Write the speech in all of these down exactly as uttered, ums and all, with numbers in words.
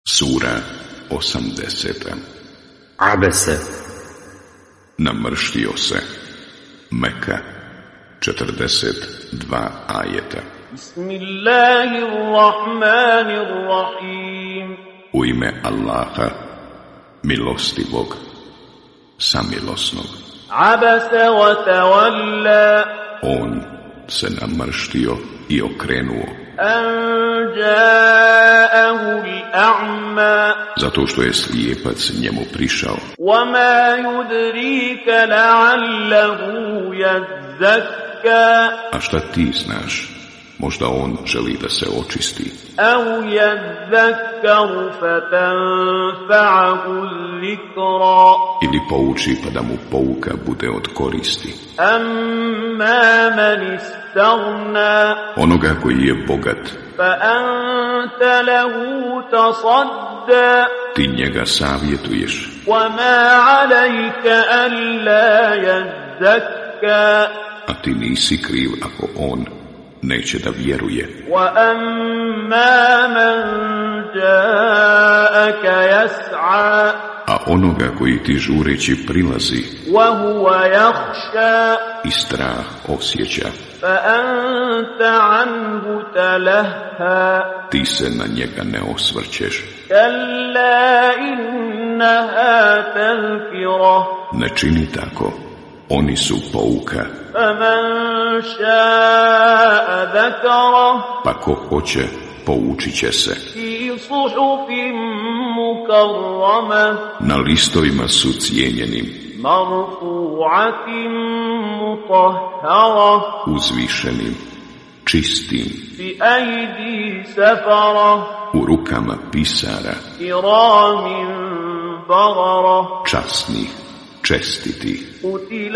Sura osamdeseta. Abese. Namrštio se. Meka. četrdeset dva ajeta. Bismillahirrahmanirrahim. U ime Allaha, milostivog, samilosnog. Abese wa tawalla. On se namrštio i okrenuo. An ja'ahu al-a'ma. Zato što je slijepac njemu prišao. Wama yudrika la'allahu yazzakka. A šta ti znaš? Možda on želi da se očisti. Au yazzakkaru fatanfa'ahu dhikra. Ili pouči pa da mu pouka bude od koristi. Amma man istaghna. Onoga koji je bogat, Fa anta lahu tasadda. ti njega savjetuješ. Wama alayka alla yazzakka. A ti nisi kriv ako on neće da vjeruje. وَأَمَّا مَنْ جَاءَكَ يَسْعَى. A onoga koji ti žureći prilazi وَهُوَ يَخْشَى. i strah osjeća, فَأَنْتَ عَنْهُ تَلَهَّى. ti se na njega ne osvrćeš. كَلَّا إِنَّهَا تَذْكِرَةٌ. Ne čini tako, oni su pouka. فَمَنْ شَاءَ ذَكَرَهُ. Pa ko hoće, poučit će se. فِي صُحُفٍ مُكَرَّمَةٍ. Na listovima su cijenjenim, مرفوعة مطهرة. uzvišenim, čistim, بأيدي سفرة. u rukama pisara, كرام بررة. časnih, čestitih. قتل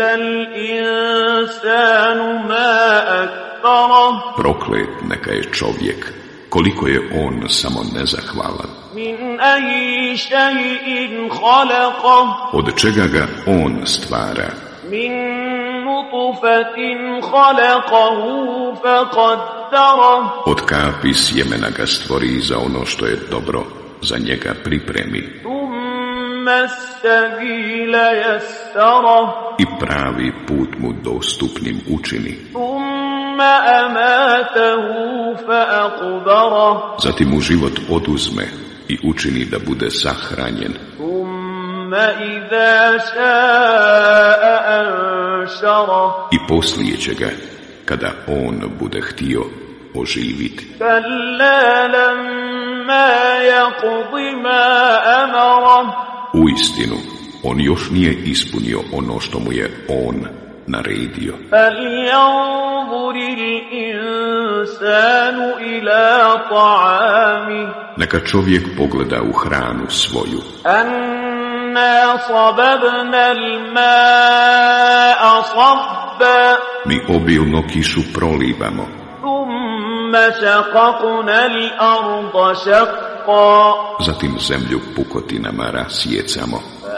الإنسان ما أكفره. Proklet neka je čovjek, koliko je on samo nezahvalan. من أي شيء خلقه. Od čega ga on stvara? من نطفة خلقه فقدره. Od kapi sjemena ga stvori za ono što je dobro, za njega pripremi. ثم السبيل يسره. I pravi put mu dostupnim učini. ثم أماته فأقبره. Zatim mu život oduzme i učini da bude sahranjen. ثم إذا شاء أنشره. I poslije će ga, kada on bude htio, oživiti. كلا لما يقض ما أمره. Uistinu, on još nije ispunio ono što mu je on naredio. فلينظر الإنسان إلى طعامه. Neka čovjek pogleda u hranu svoju. أنا صببنا الماء صبا. Mi obilno kišu prolivamo, ثم شققنا الأرض شقا. zatim zemlju pukotinama rasjecamo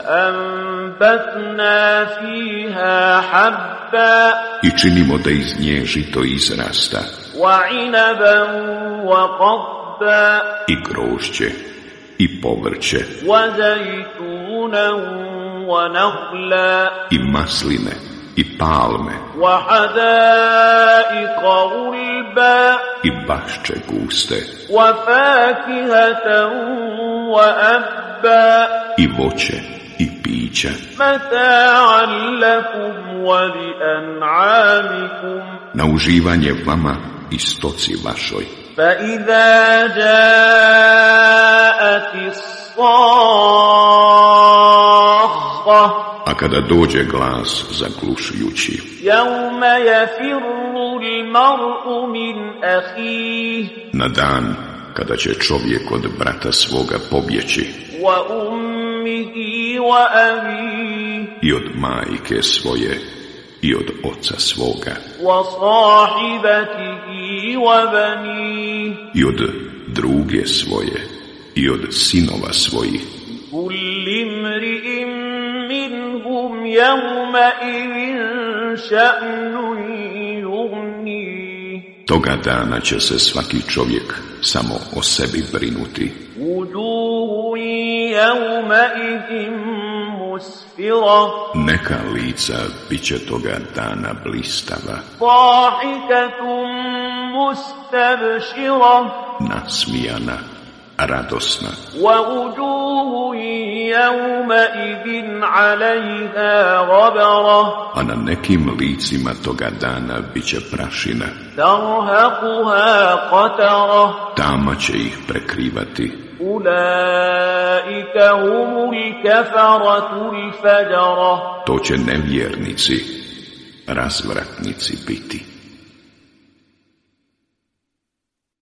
فأنبتنا فيها حبا. i činimo da iz nje žito izrasta, وعنبا وقضبا. i grožđe, i povrće, وزيتونا ونخلا. i masline, i palme, وحدائق غلبا. i bašče guste, وفاكهة وأبا. i voće, i pića, متاعا لكم ولأنعامكم. na uživanje vama i stoci vašoj. فإذا جاءت الصاخة. A kada dođe glas zaglušujući, يوم يفر المرء من أخيه. na dan kada će čovjek od brata svoga pobjeći, وأمه وأبيه. i od majke svoje, i od oca svoga, وصاحبته وبنيه. i od druge svoje, i od sinova svojih. كل امرئ منهم يومئذ شأن يغنيه. Toga dana će se svaki čovjek samo o sebi brinuti. وجوه يومئذ مسفرة Neka lica bit će toga dana blistava, ضاحكة مستبشرة nasmijana, radosna. ووجوه يومئذ عليها غبرة A na nekim licima toga dana bit će prašina, ترهقها قترة tama će ih prekrivati. أولئك هم الكفرة الفجرة To će nevjernici, razvratnici biti.